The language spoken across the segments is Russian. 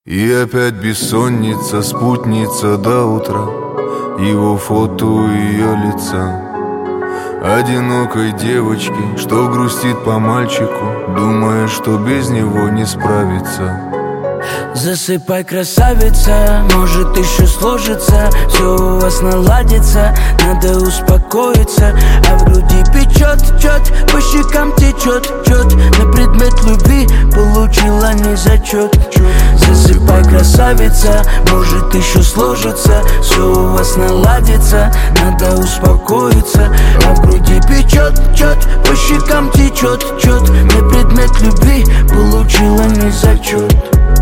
И опять бессонница, спутница до утра, его фото у ее лица. Одинокой девочки, что грустит по мальчику, думая, что без него не справится. Засыпай, красавица, может еще сложится, все у вас наладится, надо успокоиться. А в груди печет, по щекам течет, на предмет любви получила не зачет. Засыпай, красавица, может еще сложится, все у вас наладится, надо успокоиться. А в груди печет, по щекам течет, на предмет любви получила не зачет.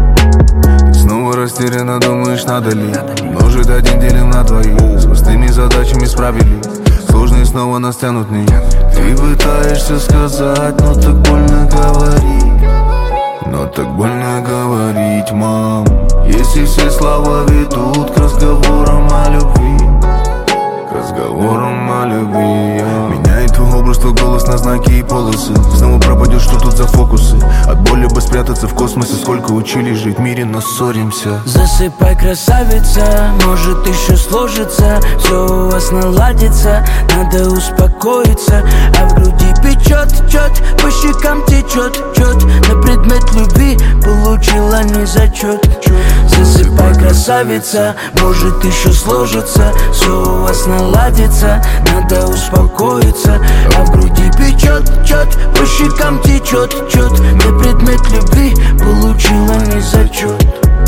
Снова растерянно думаешь, надо ли множить один делим на двоих. С простыми задачами справились, сложные снова нас тянут вниз. Ты пытаешься сказать, но так больно говорить. Но так больно говорить, мам. Если все слова ведут к разговорам о любви, к разговорам о любви. Меняет твой образ, твой голос на знаки и полосы. Снова пропадешь, что тут за фокусы? От боли бы спрятаться в космосе. Сколько учили жить в мире, но ссоримся. Засыпай, красавица, может еще сложится, все у вас наладится, надо успокоиться. А в груди печет, по щекам течет, на предмет любви получила не зачет. Засыпай, красавица, может еще сложится, все у вас наладится, надо успокоиться. А в груди печет, по щекам течет, на предмет любви получила не зачет.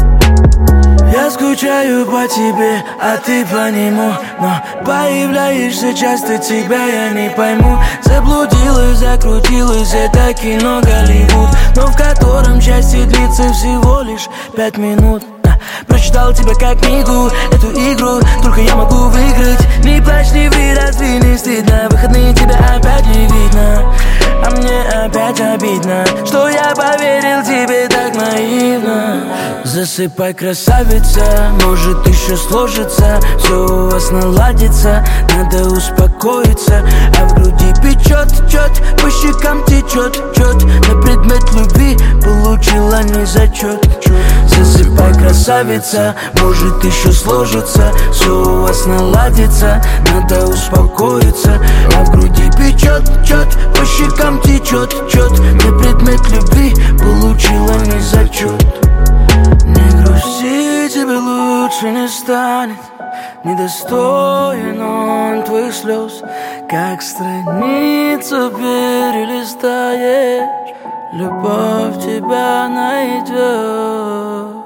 Я скучаю по тебе, а ты по нему, но появляешься часто, тебя я не пойму. Заблудилась, закрутилась, это кино Голливуд, но в котором счастье длится всего лишь 5 минут. Прочитал тебя как книгу, эту игру только я могу выиграть. Не плачь, не ври, разве не стыдно? Выходные тебя опять не видно, а мне опять обидно, что я поверил тебе так наивно. Засыпай, красавица, может еще сложится, все у вас наладится, надо успокоиться. А в груди печет, по щекам течет, на предмет любви получила не зачет. Засыпай, красавица, может еще сложится, все у вас наладится, надо успокоиться. А в груди печет, по щекам течет, на предмет любви получила не зачет. Не грусти, тебе лучше не станет, недостоин он твоих слез. Как страницу перелистаешь, любовь тебя найдет.